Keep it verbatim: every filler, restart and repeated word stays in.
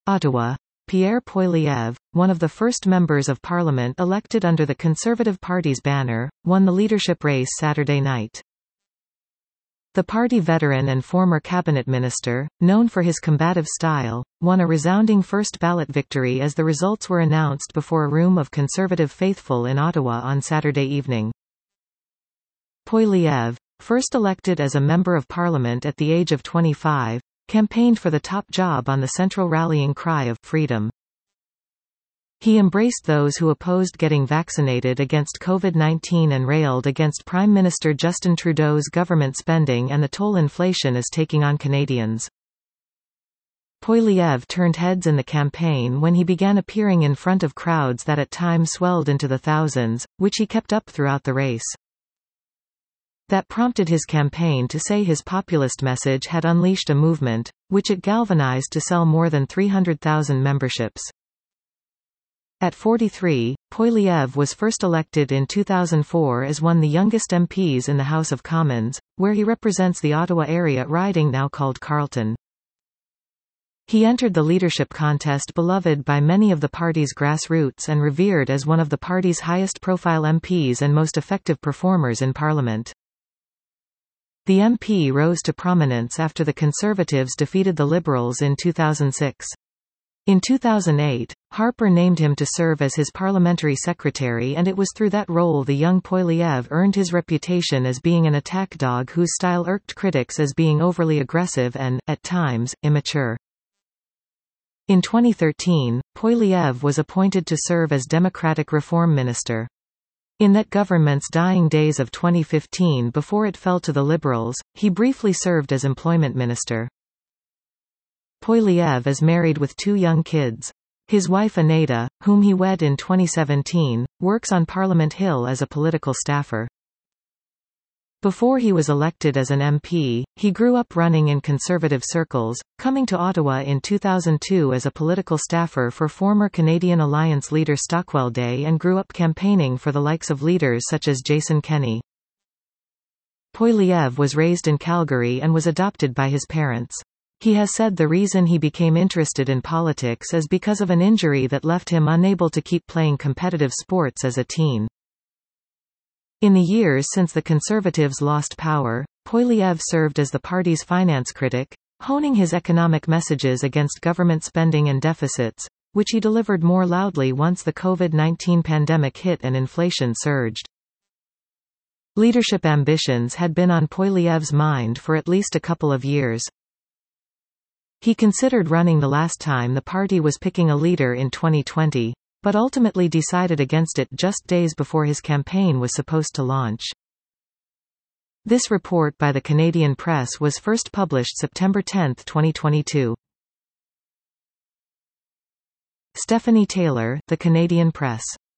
Ottawa. Pierre Poilievre, one of the first members of parliament elected under the Conservative Party's banner, won the leadership race Saturday night. The party veteran and former cabinet minister, known for his combative style, won a resounding first-ballot victory as the results were announced before a room of Conservative faithful in Ottawa on Saturday evening. Poilievre, first elected as a Member of Parliament at the age of twenty-five, campaigned for the top job on the central rallying cry of freedom. He embraced those who opposed getting vaccinated against COVID nineteen and railed against Prime Minister Justin Trudeau's government spending and the toll inflation is taking on Canadians. Poilievre turned heads in the campaign when he began appearing in front of crowds that at times swelled into the thousands, which he kept up throughout the race. That prompted his campaign to say his populist message had unleashed a movement, which it galvanized to sell more than three hundred thousand memberships. At forty-three, Poilievre was first elected in two thousand four as one of the youngest M Ps in the House of Commons, where he represents the Ottawa area riding now called Carleton. He entered the leadership contest beloved by many of the party's grassroots and revered as one of the party's highest-profile M Ps and most effective performers in Parliament. The M P rose to prominence after the Conservatives defeated the Liberals in two thousand six. In two thousand eight, Harper named him to serve as his parliamentary secretary, and it was through that role the young Poilievre earned his reputation as being an attack dog whose style irked critics as being overly aggressive and, at times, immature. In twenty thirteen, Poilievre was appointed to serve as Democratic Reform Minister. In that government's dying days of twenty fifteen before it fell to the Liberals, he briefly served as Employment Minister. Poilievre is married with two young kids. His wife Aneta, whom he wed in twenty seventeen, works on Parliament Hill as a political staffer. Before he was elected as an M P, he grew up running in Conservative circles, coming to Ottawa in two thousand two as a political staffer for former Canadian Alliance leader Stockwell Day and grew up campaigning for the likes of leaders such as Jason Kenney. Poilievre was raised in Calgary and was adopted by his parents. He has said the reason he became interested in politics is because of an injury that left him unable to keep playing competitive sports as a teen. In the years since the Conservatives lost power, Poilievre served as the party's finance critic, honing his economic messages against government spending and deficits, which he delivered more loudly once the COVID nineteen pandemic hit and inflation surged. Leadership ambitions had been on Poilievre's mind for at least a couple of years. He considered running the last time the party was picking a leader in twenty twenty. But ultimately decided against it just days before his campaign was supposed to launch. This report by the Canadian Press was first published September tenth twenty twenty-two. Stephanie Taylor, The Canadian Press.